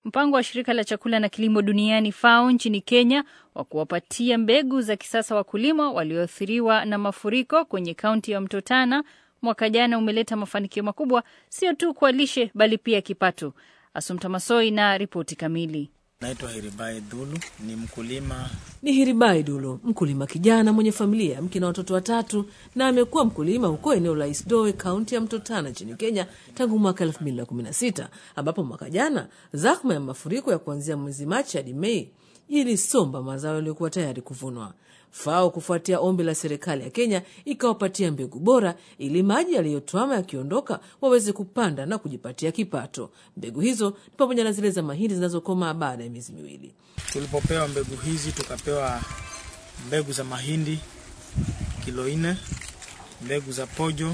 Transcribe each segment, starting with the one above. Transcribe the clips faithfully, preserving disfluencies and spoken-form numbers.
Mpango wa shirika la chakula na kilimo duniani FAO nchini Kenya wa kuwapatia mbegu za kisasa wakulima walioathiriwa na mafuriko kwenye kaunti ya Mto Tana mwaka jana umeleta mafanikio makubwa, sio tu kwa lishe bali pia kipato. Assumpta Massoi na ripoti kamili. Naitwa Hiribai Dulu, ni mkulima. Ni Hiribai Dulu, mkulima kijana mwenye familia, mke na watoto watatu, na amekuwa mkulima huko eneo la Isdoe, kaunti ya Mto Tana nchini Kenya tangu mwaka elfu mbili na kumi na sita, ambapo mwaka jana zahma ya mafuriko ya kuanzia mwezi Machi hadi Mei ilisomba mazao yaliyokuwa tayari kuvunwa. FAO kufuatia ombi la serikali ya Kenya ikawapatia mbegu bora ili maji yaliyotwama yakiondoka waweze kupanda na kujipatia kipato. Mbegu hizo ni pamoja na zile za mahindi zinazokoma baada ya miezi miwili. Tulipopewa mbegu hizi tukapewa mbegu za mahindi kilo nne, mbegu za pojo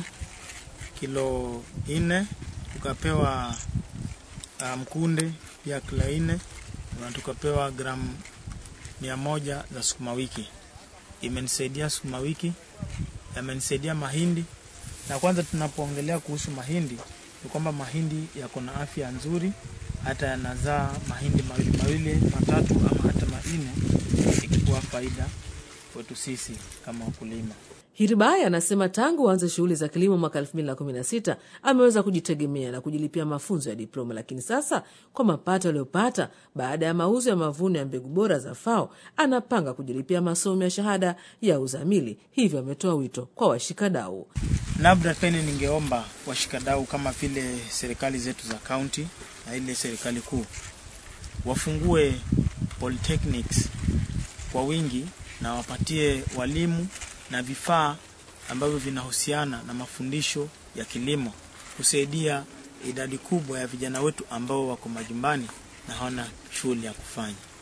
kilo nne, tukapewa mkunde pia kilo nne, na tukapewa gramu mia moja za sukuma wiki. Imenisaidia sukuma wiki, imenisaidia mahindi. Na kwanza tunapoongelea kuhusu mahindi, ni kwamba mahindi yako na afya nzuri, hata yanazaa mahindi mawili mawili, matatu ama hata manne, ikikuwa faida kwetu sisi kama wakulima. Hiribai anasema tangu aanze shughuli za kilimo mwaka elfu mbili na kumi na sita ameweza kujitegemea na kujilipia mafunzo ya diploma, lakini sasa kwa mapato aliyopata baada ya mauzo ya mavuno ya mbegu bora za FAO anapanga kujilipia masomo ya shahada ya uzamili. Hivyo ametoa wito kwa washikadau. Labda tena ningeomba washikadau kama vile serikali zetu za kaunti na ile serikali kuu wafungue polytechnics kwa wingi na wapatie walimu na vifaa ambavyo vinahusiana na mafundisho ya kilimo kusaidia idadi kubwa ya vijana wetu ambao wako majumbani na hawana shughuli ya kufanya.